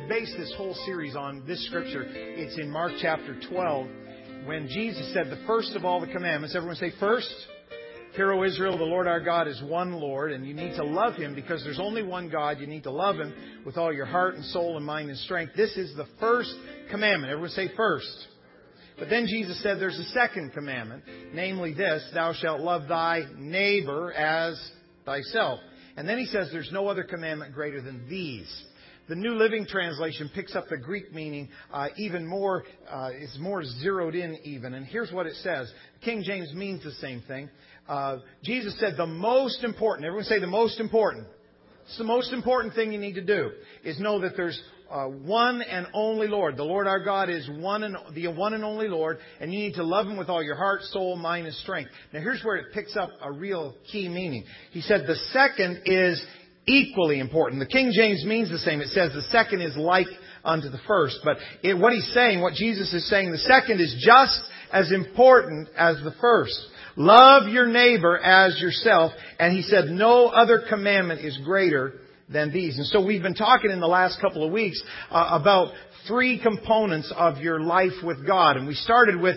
based this whole series on this scripture. It's in Mark chapter 12 when Jesus said the first of all the commandments. Everyone say first. Hear, O Israel, the Lord our God is one Lord, and you need to love Him because there's only one God. You need to love Him with all your heart and soul and mind and strength. This is the first commandment. Everyone say first. But then Jesus said there's a second commandment, namely this, thou shalt love thy neighbor as thyself. And then He says there's no other commandment greater than these. The New Living Translation picks up the Greek meaning even more, is more zeroed in even. And here's what it says. King James means the same thing. Jesus said the most important, everyone say the most important. It's the most important thing you need to do is know that there's one and only Lord. The Lord our God is the one and only Lord, and you need to love Him with all your heart, soul, mind, and strength. Now here's where it picks up a real key meaning. He said the second is equally important. The King James means the same. It says the second is like unto the first. But what He's saying, what Jesus is saying, the second is just as important as the first. Love your neighbor as yourself. And He said no other commandment is greater than these. And so we've been talking in the last couple of weeks about three components of your life with God. And we started with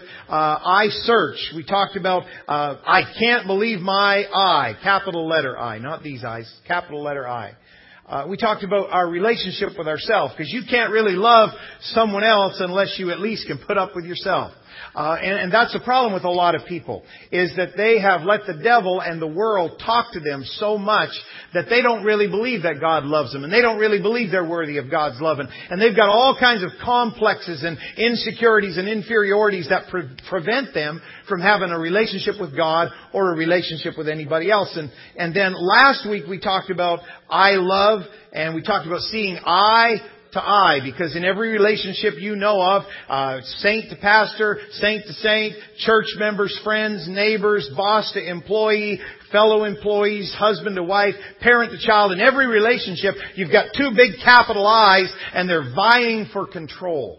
I search. We talked about I can't believe my I. Capital letter I. Not these eyes. Capital letter I. We talked about our relationship with ourselves. Because you can't really love someone else unless you at least can put up with yourself. And that's the problem with a lot of people, is that they have let the devil and the world talk to them so much that they don't really believe that God loves them. And they don't really believe they're worthy of God's love. And they've got all kinds of complexes and insecurities and inferiorities that prevent them from having a relationship with God or a relationship with anybody else. And then last week we talked about I love, and we talked about seeing eye to eye, because in every relationship you know of, saint to pastor, saint to saint, church members, friends, neighbors, boss to employee, fellow employees, husband to wife, parent to child, in every relationship you've got two big capital I's and they're vying for control.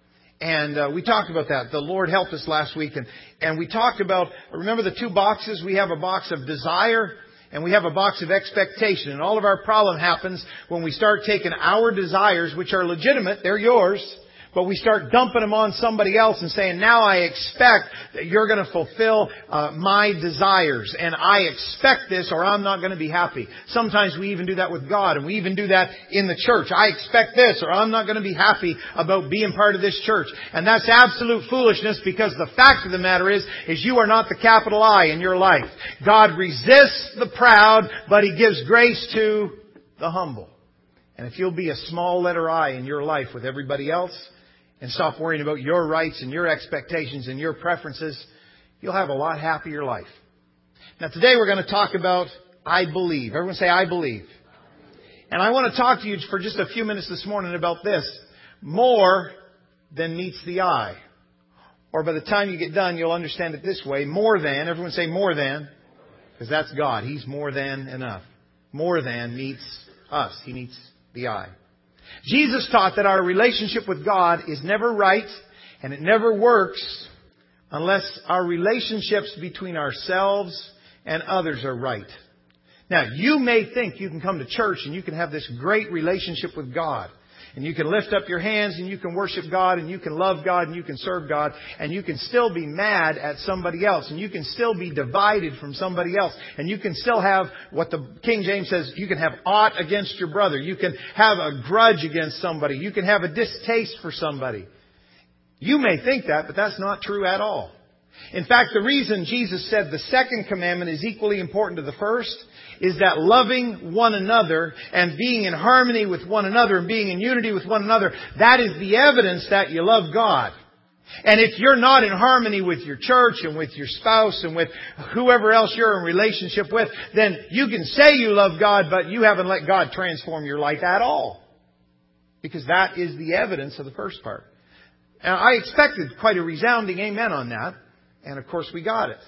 And we talked about that. The Lord helped us last week. And we talked about, remember the two boxes? We have a box of desire and we have a box of expectation. And all of our problem happens when we start taking our desires, which are legitimate, they're yours, but we start dumping them on somebody else and saying, now I expect that you're going to fulfill my desires. And I expect this or I'm not going to be happy. Sometimes we even do that with God, and we even do that in the church. I expect this or I'm not going to be happy about being part of this church. And that's absolute foolishness, because the fact of the matter is you are not the capital I in your life. God resists the proud, but He gives grace to the humble. And if you'll be a small letter I in your life with everybody else, and stop worrying about your rights and your expectations and your preferences, you'll have a lot happier life. Now today we're going to talk about I believe. Everyone say I believe. And I want to talk to you for just a few minutes this morning about this. More than meets the eye. Or by the time you get done, you'll understand it this way. More than, everyone say more than, because that's God. He's more than enough. More than meets us. He meets the eye. Jesus taught that our relationship with God is never right and it never works unless our relationships between ourselves and others are right. Now, you may think you can come to church and you can have this great relationship with God. And you can lift up your hands and you can worship God and you can love God and you can serve God, and you can still be mad at somebody else, and you can still be divided from somebody else, and you can still have what the King James says, you can have aught against your brother. You can have a grudge against somebody. You can have a distaste for somebody. You may think that, but that's not true at all. In fact, the reason Jesus said the second commandment is equally important to the first is that loving one another and being in harmony with one another and being in unity with one another, that is the evidence that you love God. And if you're not in harmony with your church and with your spouse and with whoever else you're in relationship with, then you can say you love God, but you haven't let God transform your life at all. Because that is the evidence of the first part. Now, I expected quite a resounding amen on that. And of course we got it.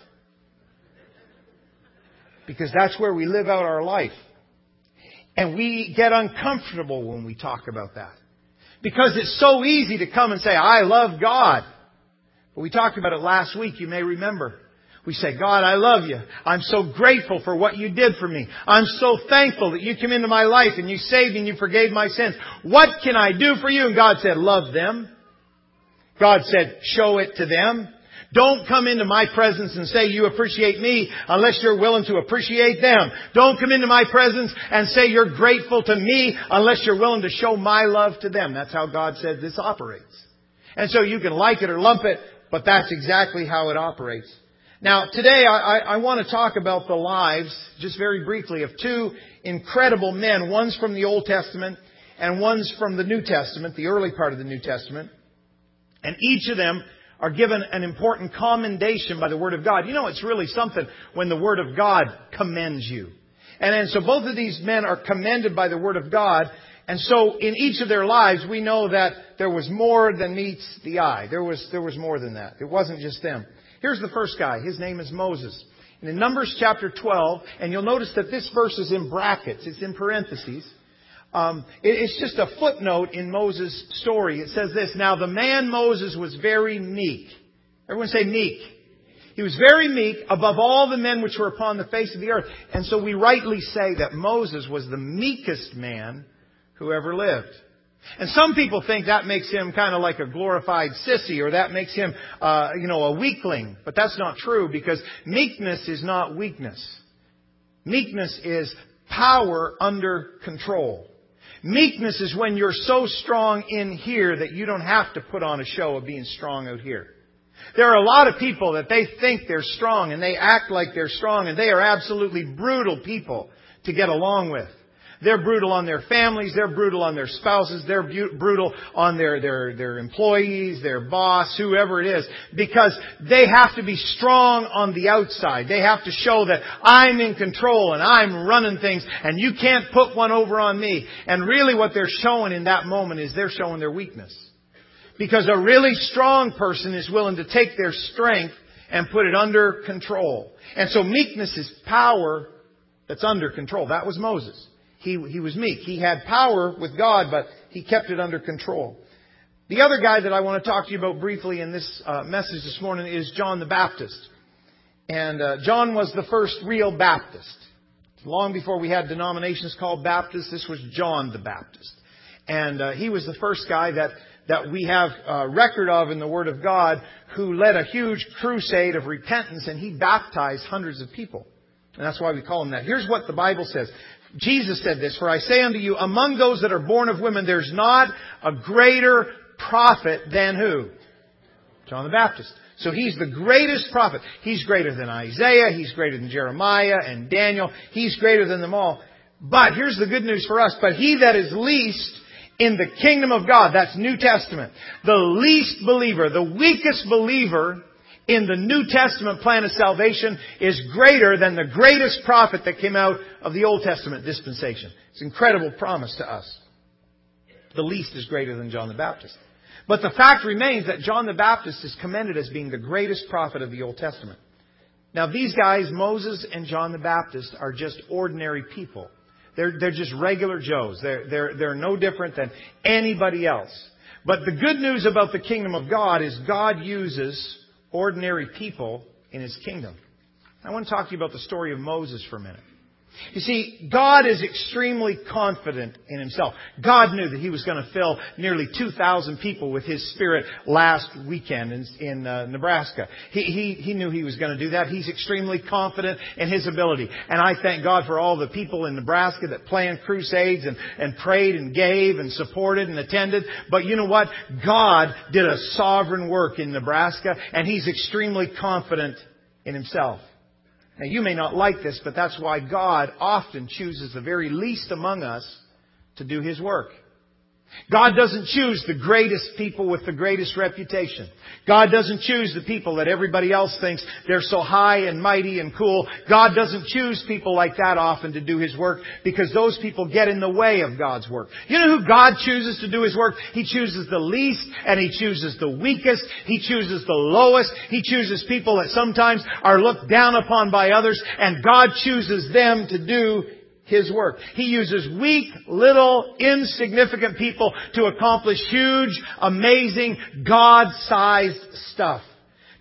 Because that's where we live out our life. And we get uncomfortable when we talk about that. Because it's so easy to come and say, I love God. But we talked about it last week, you may remember. We say, God, I love you. I'm so grateful for what you did for me. I'm so thankful that you came into my life and you saved me and you forgave my sins. What can I do for you? And God said, love them. God said, show it to them. Don't come into my presence and say you appreciate me unless you're willing to appreciate them. Don't come into my presence and say you're grateful to me unless you're willing to show my love to them. That's how God said this operates. And so you can like it or lump it, but that's exactly how it operates. Now, today I want to talk about the lives, just very briefly, of two incredible men. One's from the Old Testament and one's from the New Testament, the early part of the New Testament. And each of them are given an important commendation by the Word of God. You know, it's really something when the Word of God commends you. And so both of these men are commended by the Word of God. And so in each of their lives, we know that there was more than meets the eye. There was more than that. It wasn't just them. Here's the first guy. His name is Moses. And in Numbers chapter 12, and you'll notice that this verse is in brackets. It's in parentheses. It's just a footnote in Moses' story. It says this, now the man Moses was very meek. Everyone say meek. He was very meek above all the men which were upon the face of the earth. And so we rightly say that Moses was the meekest man who ever lived. And some people think that makes him kind of like a glorified sissy, or that makes him, a weakling. But that's not true, because meekness is not weakness. Meekness is power under control. Meekness is when you're so strong in here that you don't have to put on a show of being strong out here. There are a lot of people that they think they're strong and they act like they're strong, and they are absolutely brutal people to get along with. They're brutal on their families. They're brutal on their spouses. They're brutal on their employees, their boss, whoever it is, because they have to be strong on the outside. They have to show that I'm in control and I'm running things and you can't put one over on me. And really what they're showing in that moment is they're showing their weakness. Because a really strong person is willing to take their strength and put it under control. And so meekness is power that's under control. That was Moses. He was meek. He had power with God, but he kept it under control. The other guy that I want to talk to you about briefly in this message this morning is John the Baptist. And John was the first real Baptist. Long before we had denominations called Baptists, this was John the Baptist. And he was the first guy that we have record of in the Word of God who led a huge crusade of repentance, and he baptized hundreds of people. And that's why we call him that. Here's what the Bible says. Jesus said this, for I say unto you, among those that are born of women, there's not a greater prophet than who? John the Baptist. So he's the greatest prophet. He's greater than Isaiah. He's greater than Jeremiah and Daniel. He's greater than them all. But here's the good news for us. But he that is least in the kingdom of God, that's New Testament, the least believer, the weakest believer in the New Testament plan of salvation is greater than the greatest prophet that came out of the Old Testament dispensation. It's an incredible promise to us. The least is greater than John the Baptist. But the fact remains that John the Baptist is commended as being the greatest prophet of the Old Testament. Now these guys, Moses and John the Baptist, are just ordinary people. They're just regular Joes. They're no different than anybody else. But the good news about the kingdom of God is God uses ordinary people in His kingdom. I want to talk to you about the story of Moses for a minute. You see, God is extremely confident in Himself. God knew that He was going to fill nearly 2,000 people with His Spirit last weekend in Nebraska. He knew He was going to do that. He's extremely confident in His ability. And I thank God for all the people in Nebraska that planned crusades and prayed and gave and supported and attended. But you know what? God did a sovereign work in Nebraska, and He's extremely confident in Himself. Now, you may not like this, but that's why God often chooses the very least among us to do His work. God doesn't choose the greatest people with the greatest reputation. God doesn't choose the people that everybody else thinks they're so high and mighty and cool. God doesn't choose people like that often to do His work, because those people get in the way of God's work. You know who God chooses to do His work? He chooses the least, and He chooses the weakest. He chooses the lowest. He chooses people that sometimes are looked down upon by others, and God chooses them to do His work. He uses weak, little, insignificant people to accomplish huge, amazing, God-sized stuff.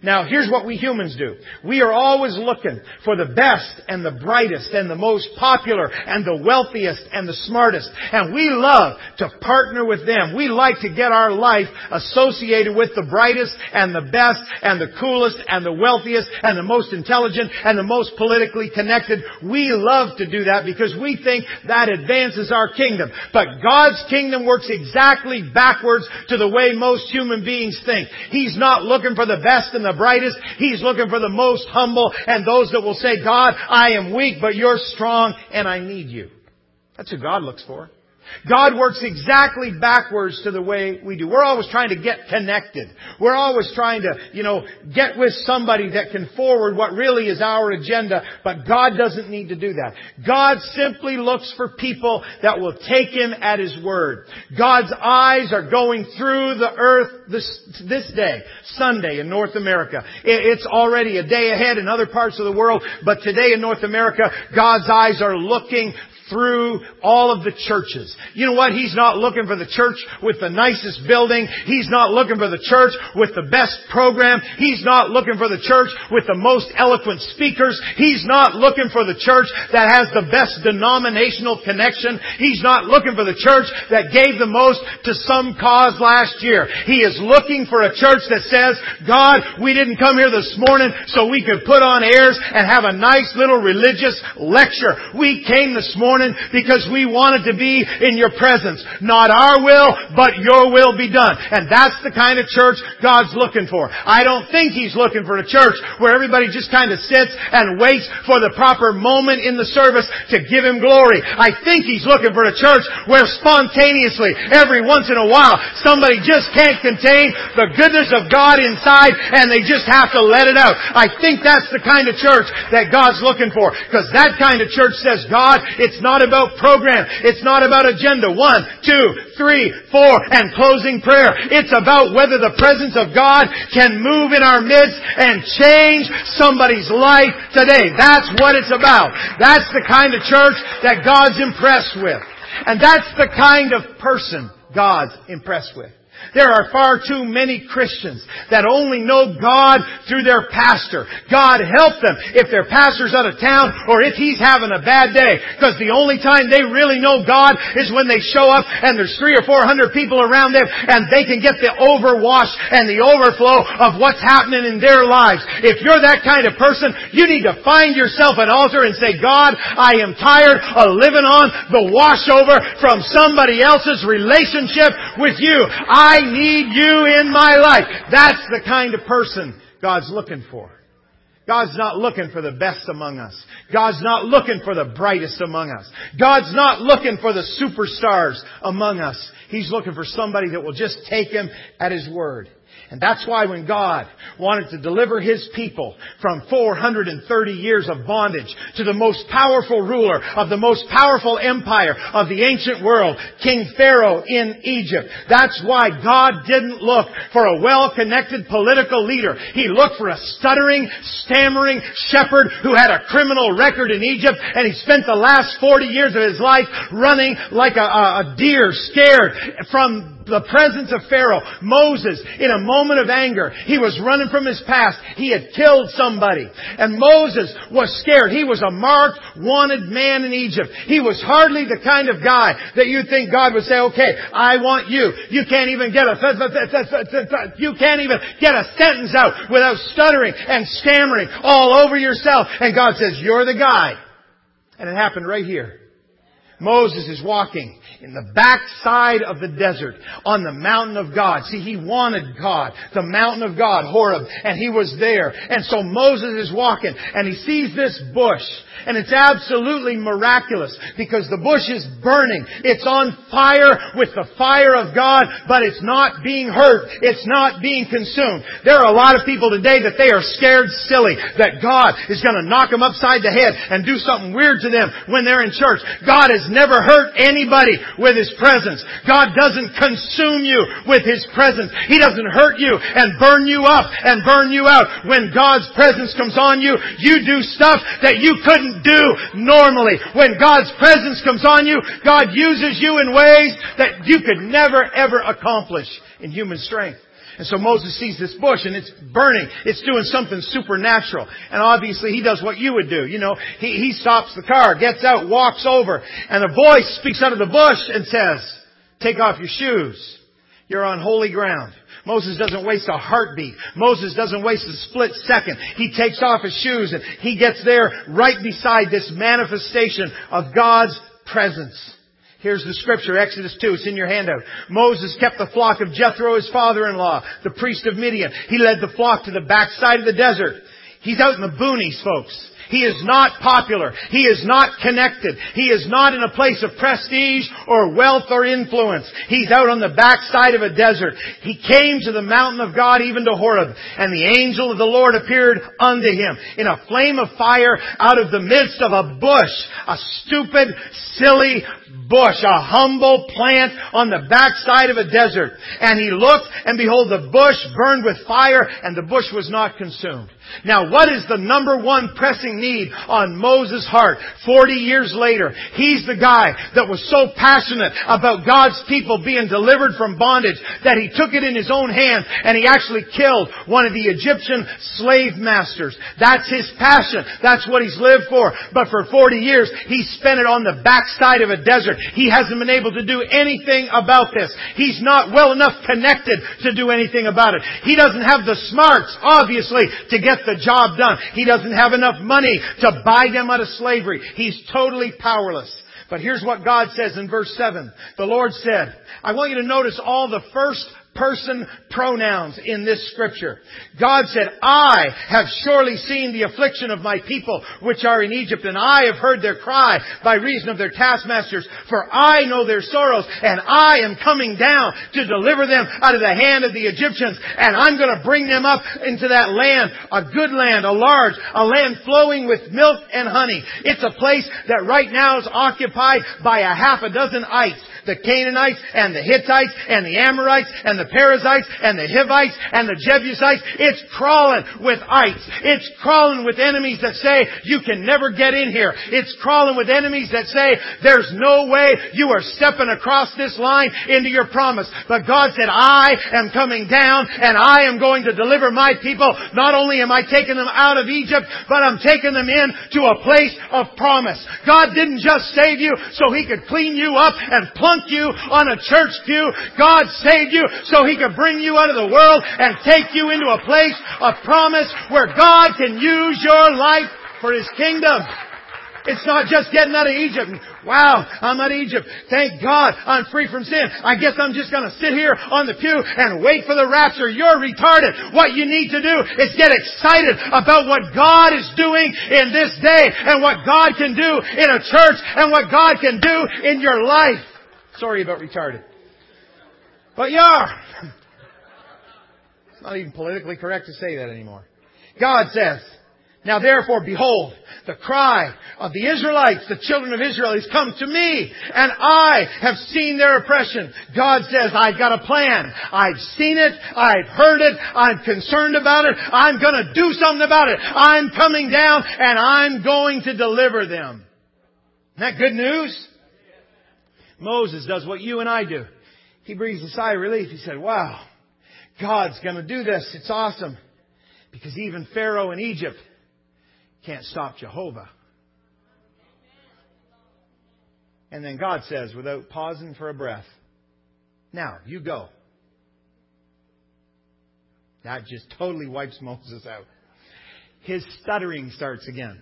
Now, here's what we humans do. We are always looking for the best and the brightest and the most popular and the wealthiest and the smartest. And we love to partner with them. We like to get our life associated with the brightest and the best and the coolest and the wealthiest and the most intelligent and the most politically connected. We love to do that because we think that advances our kingdom. But God's kingdom works exactly backwards to the way most human beings think. He's not looking for the best and the brightest. He's looking for the most humble and those that will say, God, I am weak, but you're strong and I need you. That's who God looks for. God works exactly backwards to the way we do. We're always trying to get connected. We're always trying to, get with somebody that can forward what really is our agenda. But God doesn't need to do that. God simply looks for people that will take Him at His word. God's eyes are going through the earth this day, Sunday in North America. It's already a day ahead in other parts of the world. But today in North America, God's eyes are looking through all of the churches. You know what? He's not looking for the church with the nicest building. He's not looking for the church with the best program. He's not looking for the church with the most eloquent speakers. He's not looking for the church that has the best denominational connection. He's not looking for the church that gave the most to some cause last year. He is looking for a church that says, God, we didn't come here this morning so we could put on airs and have a nice little religious lecture. We came this morning because we wanted to be in your presence. Not our will, but your will be done. And that's the kind of church God's looking for. I don't think He's looking for a church where everybody just kind of sits and waits for the proper moment in the service to give Him glory. I think He's looking for a church where spontaneously, every once in a while, somebody just can't contain the goodness of God inside and they just have to let it out. I think that's the kind of church that God's looking for. Because that kind of church says, God, it's not about program. It's not about agenda. 1, 2, 3, 4, and closing prayer. It's about whether the presence of God can move in our midst and change somebody's life today. That's what it's about. That's the kind of church that God's impressed with. And that's the kind of person God's impressed with. There are far too many Christians that only know God through their pastor. God help them if their pastor's out of town or if he's having a bad day. Because the only time they really know God is when they show up and there's 300 or 400 people around them and they can get the overwash and the overflow of what's happening in their lives. If you're that kind of person, you need to find yourself an altar and say, God, I am tired of living on the washover from somebody else's relationship with you. I need you in my life. That's the kind of person God's looking for. God's not looking for the best among us. God's not looking for the brightest among us. God's not looking for the superstars among us. He's looking for somebody that will just take Him at His word. And that's why when God wanted to deliver His people from 430 years of bondage to the most powerful ruler of the most powerful empire of the ancient world, King Pharaoh in Egypt, that's why God didn't look for a well-connected political leader. He looked for a stuttering, stammering shepherd who had a criminal record in Egypt, and he spent the last 40 years of his life running like a deer scared from the presence of Pharaoh. Moses, in a moment of anger, he was running from his past. He had killed somebody. And Moses was scared. He was a marked, wanted man in Egypt. He was hardly the kind of guy that you'd think God would say, okay, I want you. You can't even get a sentence out without stuttering and stammering all over yourself. And God says, you're the guy. And it happened right here. Moses is walking in the backside of the desert on the mountain of God. See, he wanted God, the mountain of God, Horeb, and he was there. And so Moses is walking and he sees this bush. And it's absolutely miraculous because the bush is burning. It's on fire with the fire of God, but it's not being hurt. It's not being consumed. There are a lot of people today that they are scared silly that God is going to knock them upside the head and do something weird to them when they're in church. God has never hurt anybody with His presence. God doesn't consume you with His presence. He doesn't hurt you and burn you up and burn you out. When God's presence comes on you, you do stuff that you couldn't do normally. When God's presence comes on you, God uses you in ways that you could never ever accomplish in human strength. And so Moses sees this bush and it's burning. It's doing something supernatural. And obviously he does what you would do. You know, he stops the car, gets out, walks over, and a voice speaks out of the bush and says, "Take off your shoes. You're on holy ground." Moses doesn't waste a heartbeat. Moses doesn't waste a split second. He takes off his shoes and he gets there right beside this manifestation of God's presence. Here's the scripture, Exodus 2. It's in your handout. Moses kept the flock of Jethro, his father-in-law, the priest of Midian. He led the flock to the backside of the desert. He's out in the boonies, folks. He is not popular. He is not connected. He is not in a place of prestige or wealth or influence. He's out on the backside of a desert. He came to the mountain of God, even to Horeb, and the angel of the Lord appeared unto him in a flame of fire out of the midst of a bush, a stupid, silly bush, a humble plant on the backside of a desert. And he looked, and behold, the bush burned with fire, and the bush was not consumed. Now, what is the number one pressing need on Moses' heart 40 years later? He's the guy that was so passionate about God's people being delivered from bondage that he took it in his own hands and he actually killed one of the Egyptian slave masters. That's his passion. That's what he's lived for. But for 40 years, he spent it on the backside of a desert. He hasn't been able to do anything about this. He's not well enough connected to do anything about it. He doesn't have the smarts, obviously, to get the job done. He doesn't have enough money to buy them out of slavery. He's totally powerless. But here's what God says in verse 7. The Lord said, I want you to notice all the first person pronouns in this scripture. God said, I have surely seen the affliction of my people which are in Egypt, and I have heard their cry by reason of their taskmasters, for I know their sorrows, and I am coming down to deliver them out of the hand of the Egyptians, and I'm going to bring them up into that land, a good land, a land flowing with milk and honey. It's a place that right now is occupied by a half a dozen ites. The Canaanites and the Hittites and the Amorites and the Perizzites and the Hivites and the Jebusites. It's crawling with ites. It's crawling with enemies that say, you can never get in here. It's crawling with enemies that say, there's no way you are stepping across this line into your promise. But God said, I am coming down and I am going to deliver my people. Not only am I taking them out of Egypt, but I'm taking them in to a place of promise. God didn't just save you so He could clean you up and plunk you on a church pew. God saved you so He could bring you out of the world and take you into a place of promise where God can use your life for His kingdom. It's not just getting out of Egypt. Wow, I'm out of Egypt. Thank God I'm free from sin. I guess I'm just going to sit here on the pew and wait for the rapture. You're retarded. What you need to do is get excited about what God is doing in this day and what God can do in a church and what God can do in your life. Sorry about retarded. But you are. It's not even politically correct to say that anymore. God says, now therefore, behold, the cry of the Israelites, the children of Israel, has come to me, and I have seen their oppression. God says, I've got a plan. I've seen it. I've heard it. I'm concerned about it. I'm going to do something about it. I'm coming down, and I'm going to deliver them. Isn't that good news? Moses does what you and I do. He breathes a sigh of relief. He said, wow, God's going to do this. It's awesome. Because even Pharaoh in Egypt can't stop Jehovah. And then God says, without pausing for a breath, now, you go. That just totally wipes Moses out. His stuttering starts again.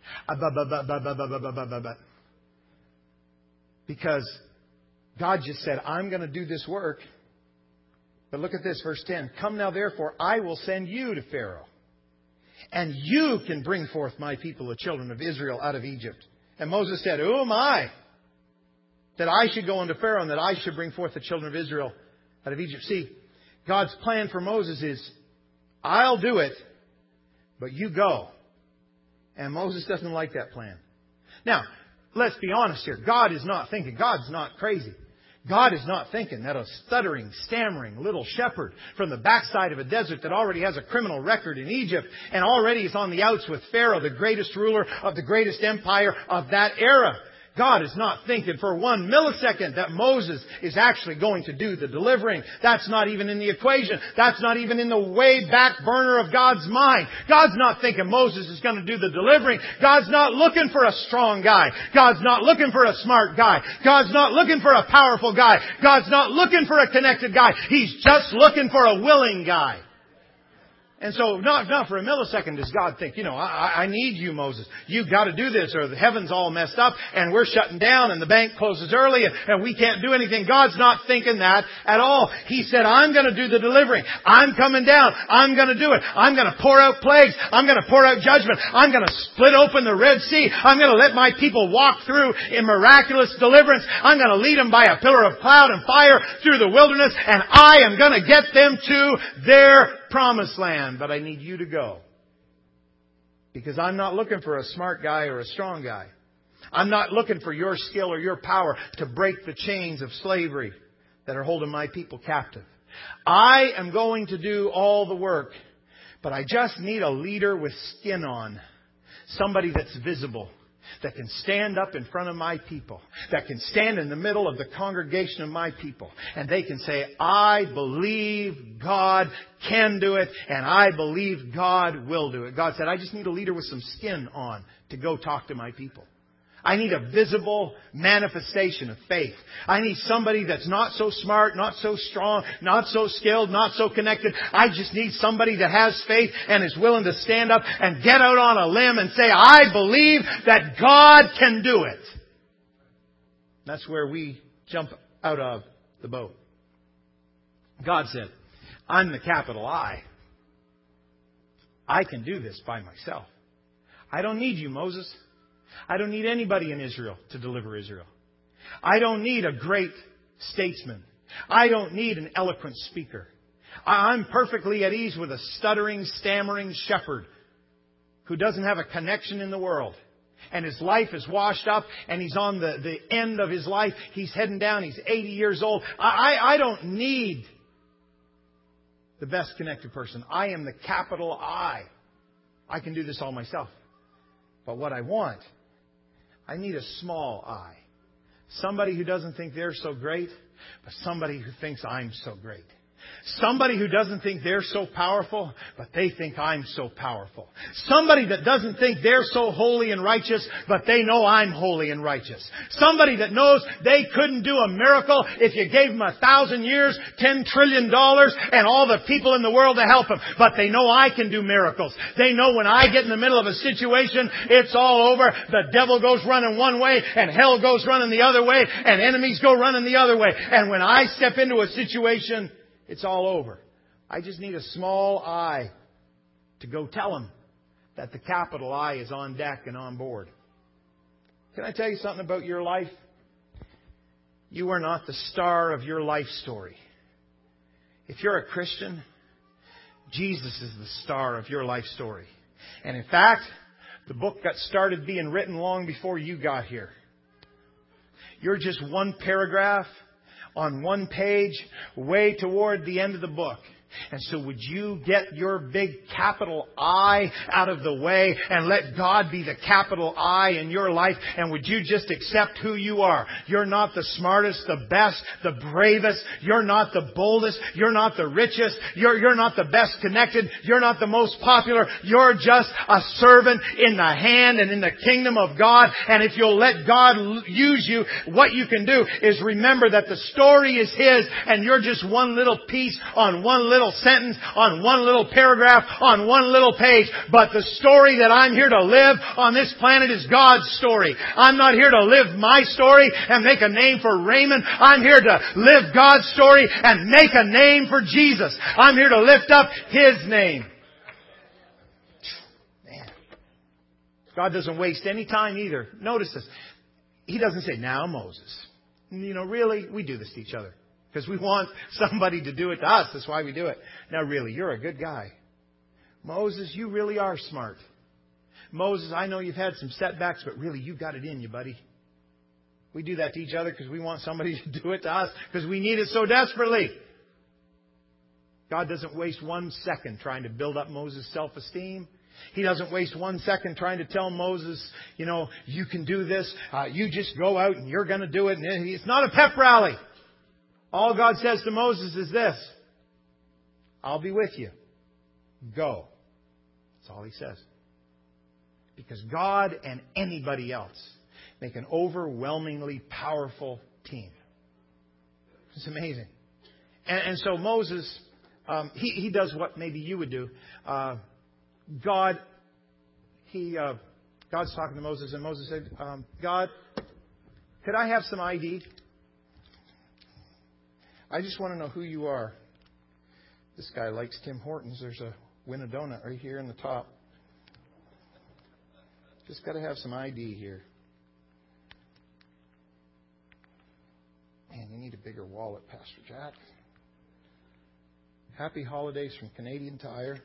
Because God just said, I'm going to do this work. But look at this, verse 10. Come now, therefore, I will send you to Pharaoh. And you can bring forth my people, the children of Israel, out of Egypt. And Moses said, who am I that I should go unto Pharaoh and that I should bring forth the children of Israel out of Egypt? See, God's plan for Moses is, I'll do it, but you go. And Moses doesn't like that plan. Now, let's be honest here. God is not thinking. God's not crazy. God is not thinking that a stuttering, stammering little shepherd from the backside of a desert that already has a criminal record in Egypt and already is on the outs with Pharaoh, the greatest ruler of the greatest empire of that era. God is not thinking for 1 millisecond that Moses is actually going to do the delivering. That's not even in the equation. That's not even in the way back burner of God's mind. God's not thinking Moses is going to do the delivering. God's not looking for a strong guy. God's not looking for a smart guy. God's not looking for a powerful guy. God's not looking for a connected guy. He's just looking for a willing guy. And so, not for a millisecond does God think, I need you, Moses. You've got to do this, or the heaven's all messed up, and we're shutting down, and the bank closes early, and we can't do anything. God's not thinking that at all. He said, I'm going to do the delivering. I'm coming down. I'm going to do it. I'm going to pour out plagues. I'm going to pour out judgment. I'm going to split open the Red Sea. I'm going to let my people walk through in miraculous deliverance. I'm going to lead them by a pillar of cloud and fire through the wilderness, and I am going to get them to their promised land. But I need you to go. Because I'm not looking for a smart guy or a strong guy. I'm not looking for your skill or your power to break the chains of slavery that are holding my people captive. I am going to do all the work, but I just need a leader with skin on. Somebody that's visible, that can stand up in front of my people, that can stand in the middle of the congregation of my people, and they can say, I believe God can do it, and I believe God will do it. God said, I just need a leader with some skin on to go talk to my people. I need a visible manifestation of faith. I need somebody that's not so smart, not so strong, not so skilled, not so connected. I just need somebody that has faith and is willing to stand up and get out on a limb and say, I believe that God can do it. That's where we jump out of the boat. God said, I'm the capital I. I can do this by myself. I don't need you, Moses. I don't need anybody in Israel to deliver Israel. I don't need a great statesman. I don't need an eloquent speaker. I'm perfectly at ease with a stuttering, stammering shepherd who doesn't have a connection in the world. And his life is washed up and he's on the end of his life. He's heading down. He's 80 years old. I don't need the best connected person. I am the capital I. I can do this all myself. But what I want, I need a small I. Somebody who doesn't think they're so great, but somebody who thinks I'm so great. Somebody who doesn't think they're so powerful, but they think I'm so powerful. Somebody that doesn't think they're so holy and righteous, but they know I'm holy and righteous. Somebody that knows they couldn't do a miracle if you gave them 1,000 years, $10 trillion, and all the people in the world to help them. But they know I can do miracles. They know when I get in the middle of a situation, it's all over. The devil goes running one way, and hell goes running the other way, and enemies go running the other way. And when I step into a situation, it's all over. I just need a small I to go tell them that the capital I is on deck and on board. Can I tell you something about your life? You are not the star of your life story. If you're a Christian, Jesus is the star of your life story. And in fact, the book got started being written long before you got here. You're just one paragraph on one page, way toward the end of the book. And so would you get your big capital I out of the way and let God be the capital I in your life? And would you just accept who you are? You're not the smartest, the best, the bravest. You're not the boldest. You're not the richest. You're not the best connected. You're not the most popular. You're just a servant in the hand and in the kingdom of God. And if you'll let God use you, what you can do is remember that the story is His and you're just one little piece on one little sentence, on one little paragraph, on one little page. But the story that I'm here to live on this planet is God's story. I'm not here to live my story and make a name for Raymond. I'm here to live God's story and make a name for Jesus. I'm here to lift up His name. Man. God doesn't waste any time either. Notice this. He doesn't say, now Moses. Really? We do this to each other. Because we want somebody to do it to us. That's why we do it. Now really, you're a good guy. Moses, you really are smart. Moses, I know you've had some setbacks, but really you got it in you, buddy. We do that to each other because we want somebody to do it to us because we need it so desperately. God doesn't waste 1 second trying to build up Moses' self-esteem. He doesn't waste 1 second trying to tell Moses, you can do this. You just go out and you're going to do it. And it's not a pep rally. All God says to Moses is this: I'll be with you. Go. That's all He says. Because God and anybody else make an overwhelmingly powerful team. It's amazing. And so Moses, he does what maybe you would do. God's talking to Moses, and Moses said, God, could I have some ID? I just want to know who you are. This guy likes Tim Hortons. There's a win a donut right here in the top. Just got to have some ID here. Man, you need a bigger wallet, Pastor Jack. Happy holidays from Canadian Tire.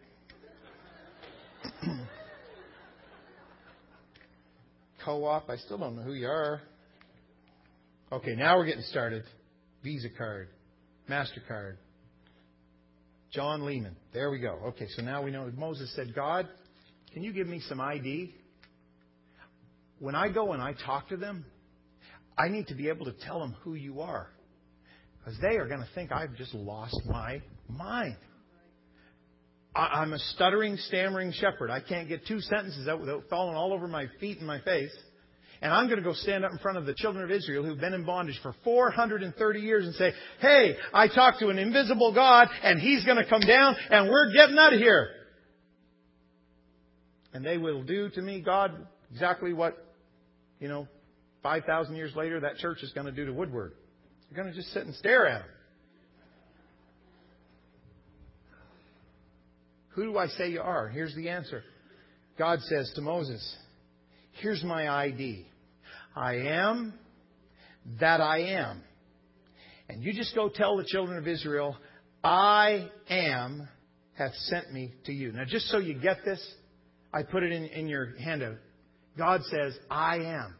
Co-op, I still don't know who you are. Okay, now we're getting started. Visa card, MasterCard, John Lehman. There we go. Okay, so now we know. Moses said, God, can you give me some ID? When I go and I talk to them, I need to be able to tell them who you are. Because they are going to think I've just lost my mind. I'm a stuttering, stammering shepherd. I can't get 2 sentences out without falling all over my feet and my face. And I'm going to go stand up in front of the children of Israel who've been in bondage for 430 years and say, hey, I talked to an invisible God and He's going to come down and we're getting out of here. And they will do to me, God, exactly what, 5,000 years later that church is going to do to Woodward. You're going to just sit and stare at Him. Who do I say you are? Here's the answer. God says to Moses, here's my ID. I am that I am. And you just go tell the children of Israel, I am hath sent me to you. Now, just so you get this, I put it in your handout. God says, I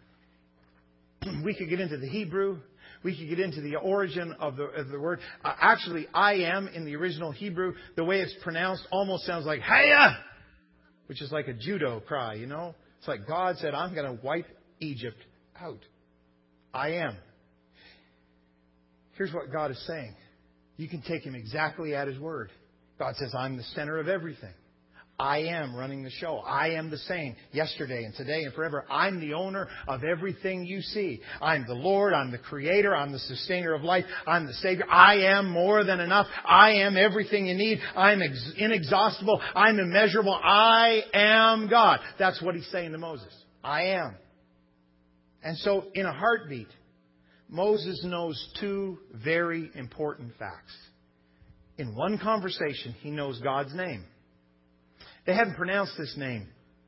am. We could get into the Hebrew. We could get into the origin of the word. Actually, I am in the original Hebrew, the way it's pronounced almost sounds like Hiya, which is like a judo cry, It's like God said, I'm going to wipe Egypt out. I am. Here's what God is saying. You can take Him exactly at His word. God says, I'm the center of everything. I am running the show. I am the same yesterday and today and forever. I'm the owner of everything you see. I'm the Lord. I'm the Creator. I'm the sustainer of life. I'm the Savior. I am more than enough. I am everything you need. I'm inexhaustible. I'm immeasurable. I am God. That's what He's saying to Moses. I am. And so, in a heartbeat, Moses knows 2 very important facts. In one conversation, he knows God's name. They hadn't pronounced this name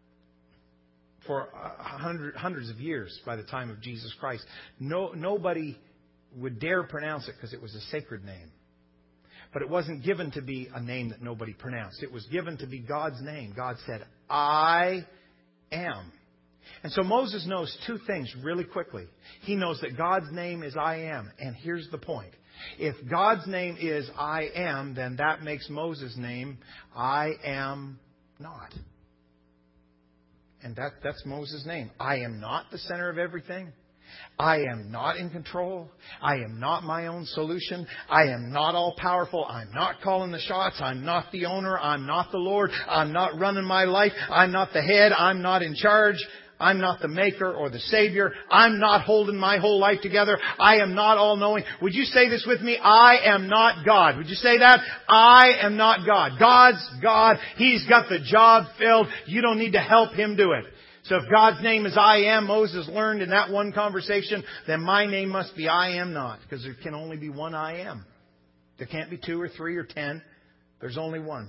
for hundreds of years by the time of Jesus Christ. Nobody would dare pronounce it because it was a sacred name. But it wasn't given to be a name that nobody pronounced. It was given to be God's name. God said, I am. And so Moses knows 2 things really quickly. He knows that God's name is I am. And here's the point. If God's name is I am, then that makes Moses' name I am not. And that's Moses' name. I am not the center of everything. I am not in control. I am not my own solution. I am not all powerful. I'm not calling the shots. I'm not the owner. I'm not the Lord. I'm not running my life. I'm not the head. I'm not in charge. I'm not the maker or the savior. I'm not holding my whole life together. I am not all-knowing. Would you say this with me? I am not God. Would you say that? I am not God. God's God. He's got the job filled. You don't need to help Him do it. So if God's name is I am, Moses learned in that one conversation, then my name must be I am not. Because there can only be one I am. There can't be 2 or 3 or 10. There's only one.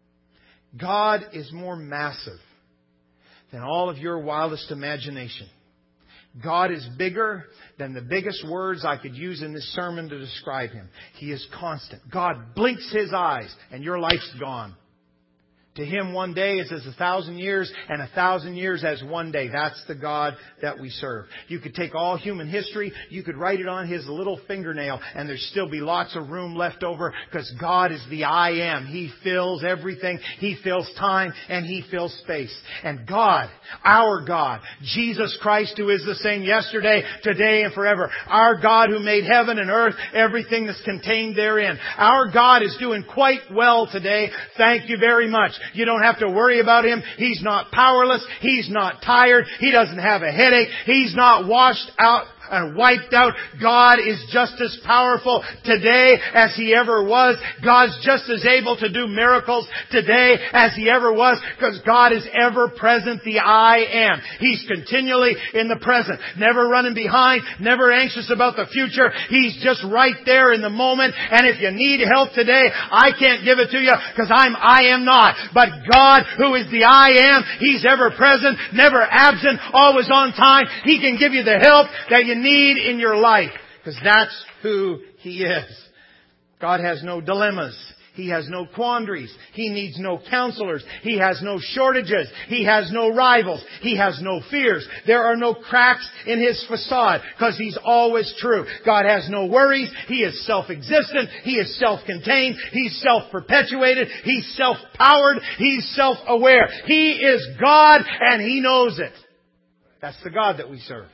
God is more massive than all of your wildest imagination. God is bigger than the biggest words I could use in this sermon to describe Him. He is constant. God blinks His eyes and your life's gone. To Him, one day is as 1,000 years, and 1,000 years as one day. That's the God that we serve. You could take all human history, you could write it on His little fingernail, and there'd still be lots of room left over, because God is the I Am. He fills everything. He fills time, and He fills space. And God, our God, Jesus Christ, who is the same yesterday, today, and forever. Our God who made heaven and earth, everything that's contained therein. Our God is doing quite well today. Thank you very much. You don't have to worry about Him. He's not powerless. He's not tired. He doesn't have a headache. He's not washed out and wiped out. God is just as powerful today as He ever was. God's just as able to do miracles today as He ever was, because God is ever present, the I Am. He's continually in the present, never running behind, never anxious about the future. He's just right there in the moment. And if you need help today, I can't give it to you, because I am not. But God, who is the I Am, He's ever present, never absent, always on time. He can give you the help that you need in your life, because that's who He is. God has no dilemmas. He has no quandaries. He needs no counselors. He has no shortages. He has no rivals. He has no fears. There are no cracks in His facade, because He's always true. God has no worries. He is self-existent. He is self-contained. He's self-perpetuated. He's self-powered. He's self-aware. He is God, and He knows it. That's the God that we serve.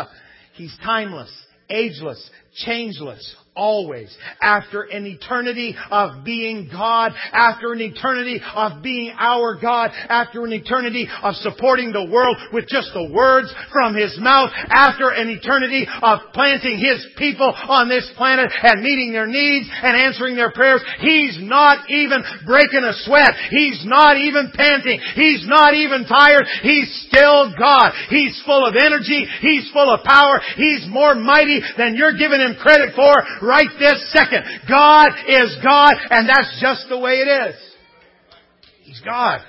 He's timeless, ageless, changeless, always. After an eternity of being God, after an eternity of being our God, after an eternity of supporting the world with just the words from His mouth, after an eternity of planting His people on this planet and meeting their needs and answering their prayers, He's not even breaking a sweat. He's not even panting. He's not even tired. He's still God. He's full of energy. He's full of power. He's more mighty than you're giving Him credit for right this second. God is God, and that's just the way it is. He's God.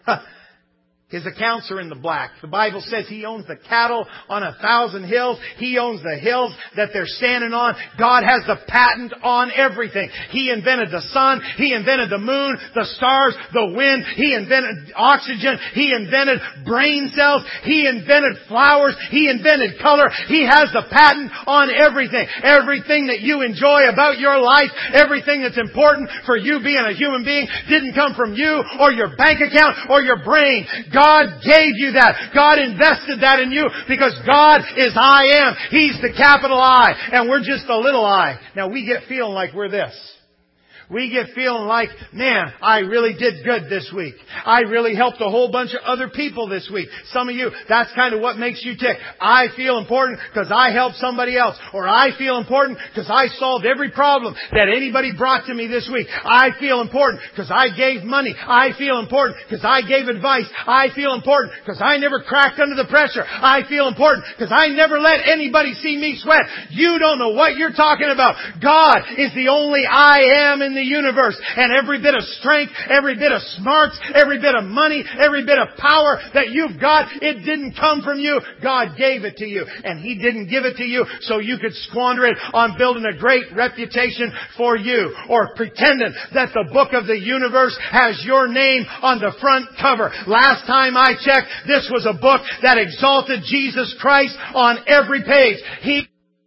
His accounts are in the black. The Bible says He owns the cattle on 1,000 hills. He owns the hills that they're standing on. God has the patent on everything. He invented the sun. He invented the moon, the stars, the wind. He invented oxygen. He invented brain cells. He invented flowers. He invented color. He has the patent on everything. Everything that you enjoy about your life, everything that's important for you being a human being, didn't come from you or your bank account or your brain. God gave you that. God invested that in you, because God is I Am. He's the capital I, and we're just a little I. Now we get feeling like we're this. We get feeling like, man, I really did good this week. I really helped a whole bunch of other people this week. Some of you, that's kind of what makes you tick. I feel important because I helped somebody else. Or I feel important because I solved every problem that anybody brought to me this week. I feel important because I gave money. I feel important because I gave advice. I feel important because I never cracked under the pressure. I feel important because I never let anybody see me sweat. You don't know what you're talking about. God is the only I Am in the universe, and every bit of strength, every bit of smarts, every bit of money, every bit of power that you've got, it didn't come from you. God gave it to you, and He didn't give it to you so you could squander it on building a great reputation for you, or pretending that the book of the universe has your name on the front cover. Last time I checked, this was a book that exalted Jesus Christ on every page. He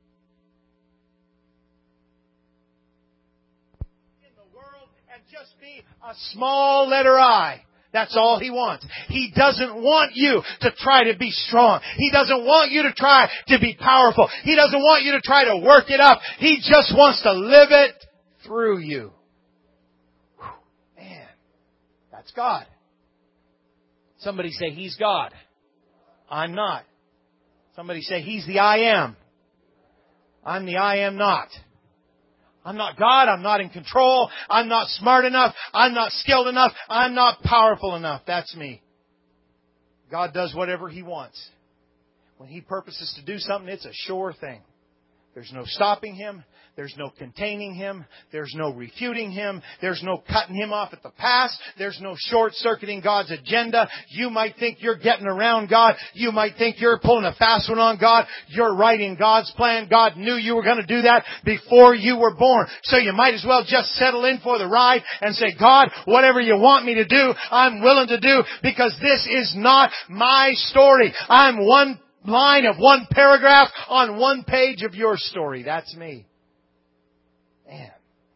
a small letter I. That's all He wants. He doesn't want you to try to be strong. He doesn't want you to try to be powerful. He doesn't want you to try to work it up. He just wants to live it through you. Whew, man, that's God. Somebody say, He's God. I'm not. Somebody say, He's the I Am. I'm the I Am not. I'm not God. I'm not in control. I'm not smart enough. I'm not skilled enough. I'm not powerful enough. That's me. God does whatever He wants. When He purposes to do something, it's a sure thing. There's no stopping Him. There's no containing Him. There's no refuting Him. There's no cutting Him off at the pass. There's no short-circuiting God's agenda. You might think you're getting around God. You might think you're pulling a fast one on God. You're writing God's plan. God knew you were going to do that before you were born. So you might as well just settle in for the ride and say, God, whatever you want me to do, I'm willing to do, because this is not my story. I'm one line of one paragraph on one page of your story. That's me. Man.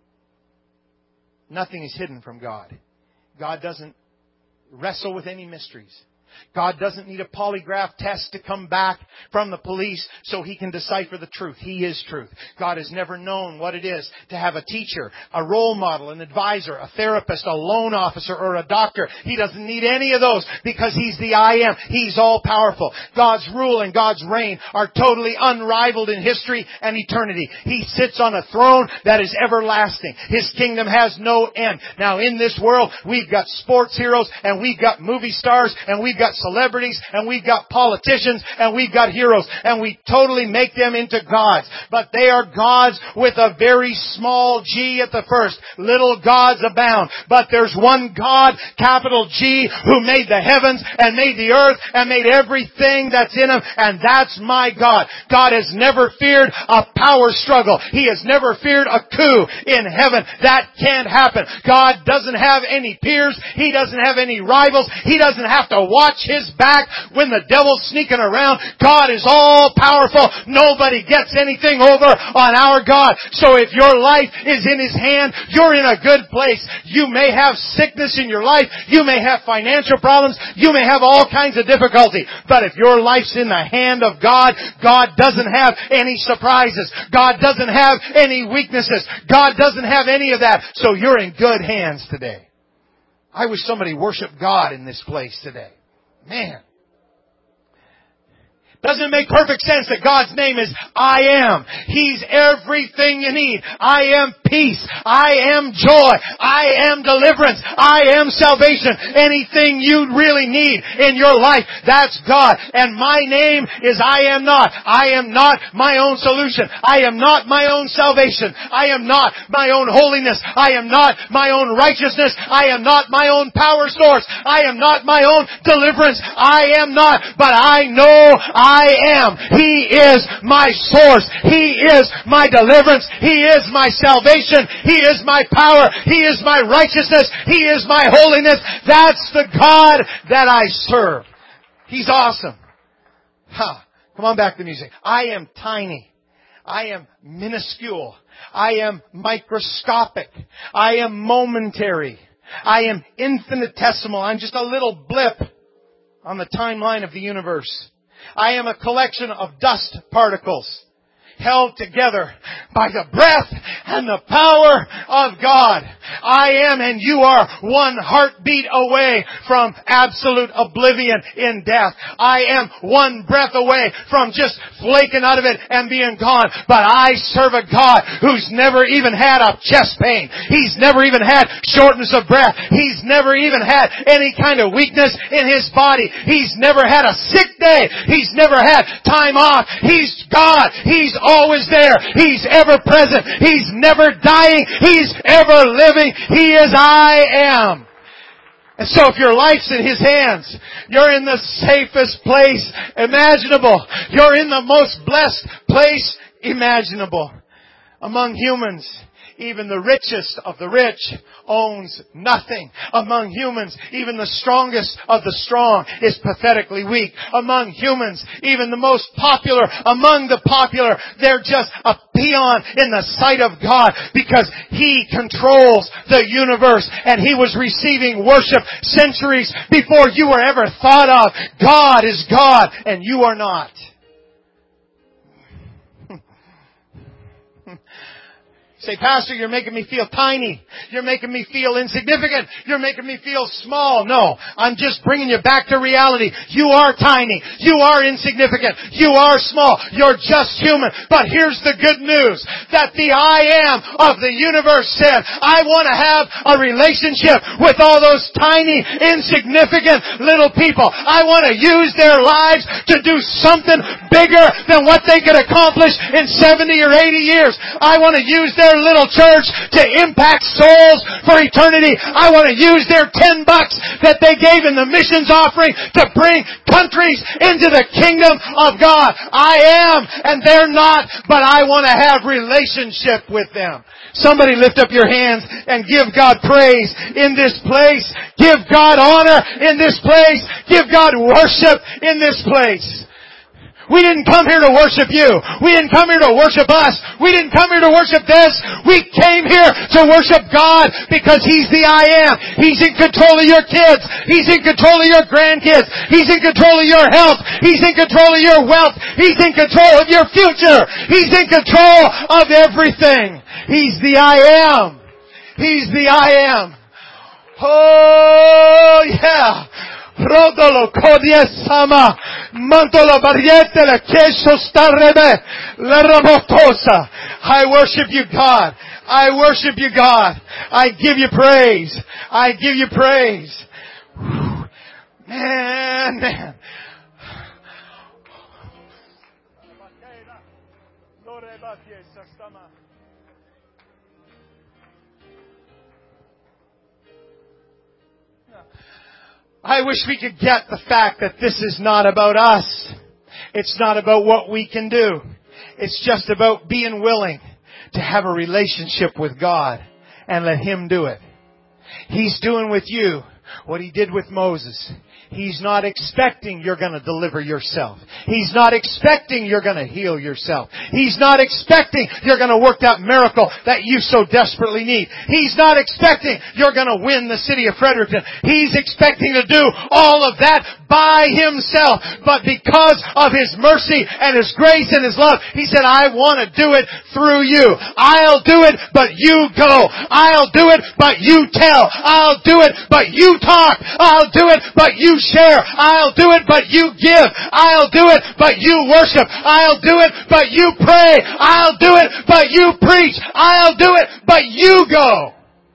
Nothing is hidden from God. God doesn't wrestle with any mysteries. God doesn't need a polygraph test to come back from the police so He can decipher the truth. He is truth. God has never known what it is to have a teacher, a role model, an advisor, a therapist, a loan officer, or a doctor. He doesn't need any of those because He's the I Am. He's all powerful. God's rule and God's reign are totally unrivaled in history and eternity. He sits on a throne that is everlasting. His kingdom has no end. Now in this world, we've got sports heroes, and we've got movie stars, and we've got celebrities, and we've got politicians, and we've got heroes, and we totally make them into gods. But they are gods with a very small g at the first. Little gods abound. But there's one God, capital G, who made the heavens and made the earth and made everything that's in them, and that's my God. God has never feared a power struggle. He has never feared a coup in heaven. That can't happen. God doesn't have any peers. He doesn't have any rivals. He doesn't have to watch His back when the devil's sneaking around. God is all powerful. Nobody gets anything over on our God. So if your life is in His hand, you're in a good place. You may have sickness in your life. You may have financial problems. You may have all kinds of difficulty. But if your life's in the hand of God, God doesn't have any surprises. God doesn't have any weaknesses. God doesn't have any of that. So you're in good hands today. I wish somebody worshiped God in this place today. Man. Doesn't it make perfect sense that God's name is I Am? He's everything you need. I am peace. I am joy. I am deliverance. I am salvation. Anything you really need in your life, that's God. And my name is I Am Not. I am not my own solution. I am not my own salvation. I am not my own holiness. I am not my own righteousness. I am not my own power source. I am not my own deliverance. I am not. But I know I am. He is my source. He is my deliverance. He is my salvation. He is my power. He is my righteousness. He is my holiness. That's the God that I serve. He's awesome. Come on back to the music. I am tiny. I am minuscule. I am microscopic. I am momentary. I am infinitesimal. I'm just a little blip on the timeline of the universe. I am a collection of dust particles held together by the breath and the power of God. I am and you are one heartbeat away from absolute oblivion in death. I am one breath away from just flaking out of it and being gone. But I serve a God who's never even had a chest pain. He's never even had shortness of breath. He's never even had any kind of weakness in His body. He's never had a sick day. He's never had time off. He's God. He's always there. He's ever present. He's never dying. He's ever living. He is I Am. And so if your life's in His hands, you're in the safest place imaginable. You're in the most blessed place imaginable. Among humans, even the richest of the rich owns nothing. Among humans, even the strongest of the strong is pathetically weak. Among humans, even the most popular among the popular, they're just a peon in the sight of God, because He controls the universe and He was receiving worship centuries before you were ever thought of. God is God and you are not. Say, Pastor, you're making me feel tiny. You're making me feel insignificant. You're making me feel small. No, I'm just bringing you back to reality. You are tiny. You are insignificant. You are small. You're just human. But here's the good news, that the I am of the universe said, I want to have a relationship with all those tiny, insignificant little people. I want to use their lives to do something bigger than what they could accomplish in 70 or 80 years. I want to use their little church to impact souls for eternity. I want to use their $10 that they gave in the missions offering to bring countries into the kingdom of God. I am, and they're not, but I want to have relationship with them. Somebody lift up your hands and give God praise in this place. Give God honor in this place. Give God worship in this place. We didn't come here to worship you. We didn't come here to worship us. We didn't come here to worship this. We came here to worship God because He's the I am. He's in control of your kids. He's in control of your grandkids. He's in control of your health. He's in control of your wealth. He's in control of your future. He's in control of everything. He's the I am. He's the I am. Oh, yeah. Rodolo Kodia Sama Mantolo Barriete La Kesho Starrebe La Ramotosa. I worship you, God. I worship you, God. I give you praise. I give you praise. Man. I wish we could get the fact that this is not about us. It's not about what we can do. It's just about being willing to have a relationship with God and let Him do it. He's doing with you what He did with Moses. He's not expecting you're going to deliver yourself. He's not expecting you're going to heal yourself. He's not expecting you're going to work that miracle that you so desperately need. He's not expecting you're going to win the city of Fredericton. He's expecting to do all of that by Himself. But because of His mercy and His grace and His love, He said, I want to do it through you. I'll do it, but you go. I'll do it, but you tell. I'll do it, but you talk. I'll do it, but you share. I'll do it, but you give. I'll do it, but you worship. I'll do it, but you pray. I'll do it, but you preach. I'll do it, but you go.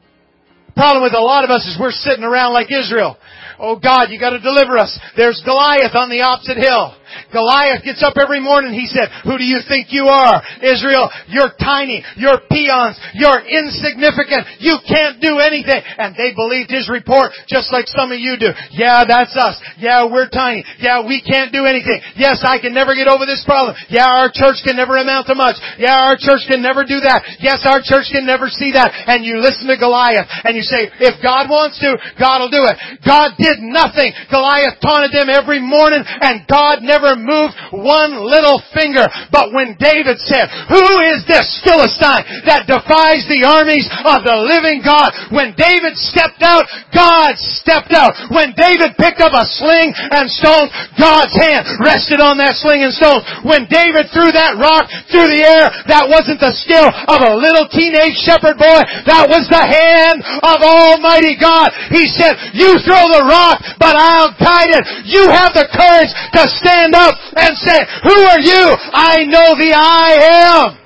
The problem with a lot of us is we're sitting around like Israel. Oh God, you got to deliver us. There's Goliath on the opposite hill. Goliath gets up every morning. He said, who do you think you are? Israel, you're tiny. You're peons. You're insignificant. You can't do anything. And they believed his report just like some of you do. Yeah, that's us. Yeah, we're tiny. Yeah, we can't do anything. Yes, I can never get over this problem. Yeah, our church can never amount to much. Yeah, our church can never do that. Yes, our church can never see that. And you listen to Goliath and you say, if God wants to, God will do it. God did nothing. Goliath taunted them every morning and God never moved one little finger. But when David said, who is this Philistine that defies the armies of the living God? When David stepped out, God stepped out. When David picked up a sling and stones, God's hand rested on that sling and stones. When David threw that rock through the air, that wasn't the skill of a little teenage shepherd boy. That was the hand of Almighty God. He said, you throw the rock, but I'll guide it. You have the courage to stand up and say, who are you? I know the I am.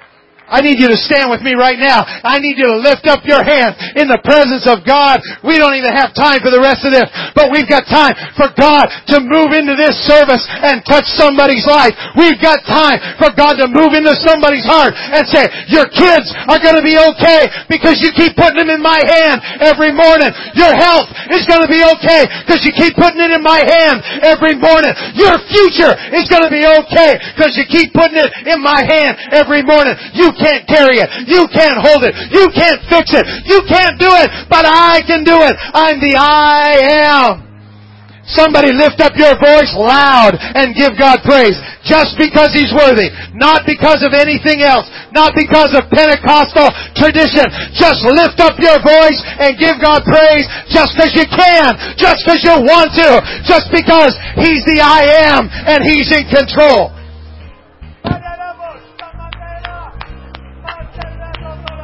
I need you to stand with me right now. I need you to lift up your hands in the presence of God. We don't even have time for the rest of this, but we've got time for God to move into this service and touch somebody's life. We've got time for God to move into somebody's heart and say, your kids are going to be okay because you keep putting them in my hand every morning. Your health is going to be okay because you keep putting it in my hand every morning. Your future is going to be okay because you keep putting it in my hand every morning. You can't carry it. You can't hold it. You can't fix it. You can't do it, but I can do it. I'm the I am. Somebody lift up your voice loud and give God praise. Just because He's worthy. Not because of anything else. Not because of Pentecostal tradition. Just lift up your voice and give God praise just because you can. Just because you want to. Just because He's the I am and He's in control.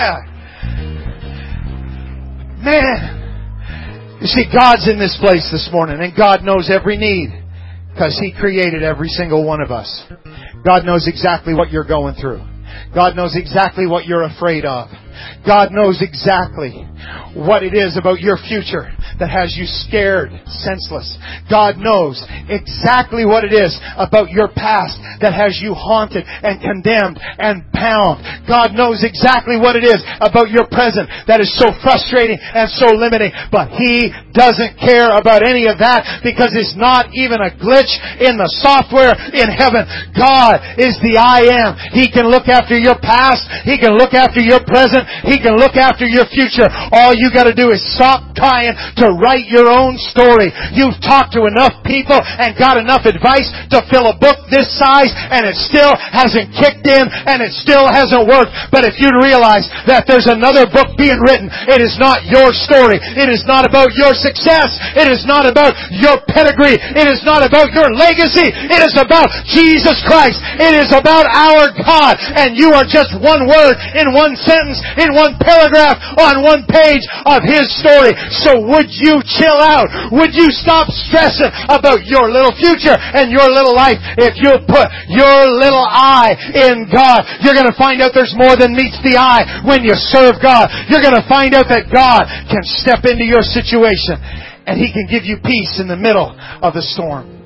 Man, you see, God's in this place this morning, and God knows every need because He created every single one of us. God knows exactly what you're going through. God knows exactly what you're afraid of. God knows exactly what it is about your future that has you scared, senseless. God knows exactly what it is about your past that has you haunted and condemned and bound. God knows exactly what it is about your present that is so frustrating and so limiting. But He doesn't care about any of that because it's not even a glitch in the software in heaven. God is the I Am. He can look after your past. He can look after your present. He can look after your future. All you got to do is stop trying to write your own story. You've talked to enough people and got enough advice to fill a book this size, and it still hasn't kicked in and it still hasn't worked. But if you'd realize that there's another book being written, it is not your story. It is not about your success. It is not about your pedigree. It is not about your legacy. It is about Jesus Christ. It is about our God. And you are just one word in one sentence, in one paragraph, on one page of His story. So would you chill out? Would you stop stressing about your little future and your little life? If you put your little I in God, you're going to find out there's more than meets the eye when you serve God. You're going to find out that God can step into your situation and He can give you peace in the middle of the storm.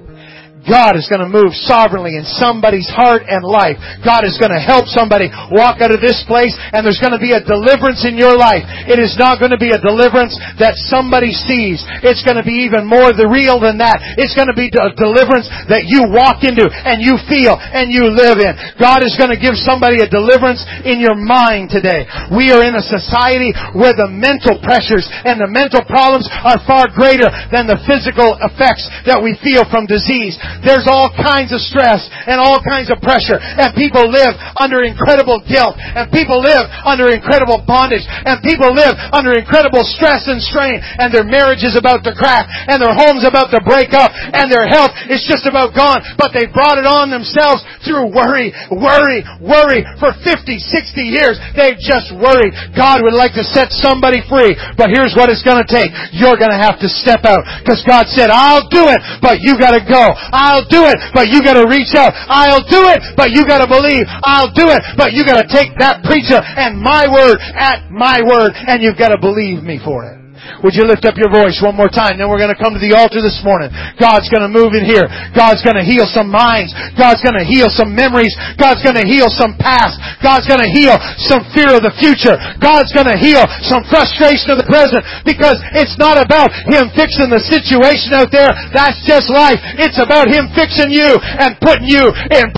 God is going to move sovereignly in somebody's heart and life. God is going to help somebody walk out of this place, and there's going to be a deliverance in your life. It is not going to be a deliverance that somebody sees. It's going to be even more real than that. It's going to be a deliverance that you walk into and you feel and you live in. God is going to give somebody a deliverance in your mind today. We are in a society where the mental pressures and the mental problems are far greater than the physical effects that we feel from disease. There's all kinds of stress and all kinds of pressure, and people live under incredible guilt, and people live under incredible bondage, and people live under incredible stress and strain, and their marriage is about to crack, and their home's about to break up, and their health is just about gone, but they brought it on themselves through worry for 50, 60 years. They've just worried. God would like to set somebody free, but here's what it's going to take. You're going to have to step out, because God said, I'll do it, but you got to go. I'll do it, but you got to reach out. I'll do it, but you got to believe. I'll do it, but you got to take that preacher and my word at my word, and you've got to believe me for it. Would you lift up your voice one more time? Then we're going to come to the altar this morning. God's going to move in here. God's going to heal some minds. God's going to heal some memories. God's going to heal some past. God's going to heal some fear of the future. God's going to heal some frustration of the present, because it's not about Him fixing the situation out there. That's just life. It's about Him fixing you and putting you in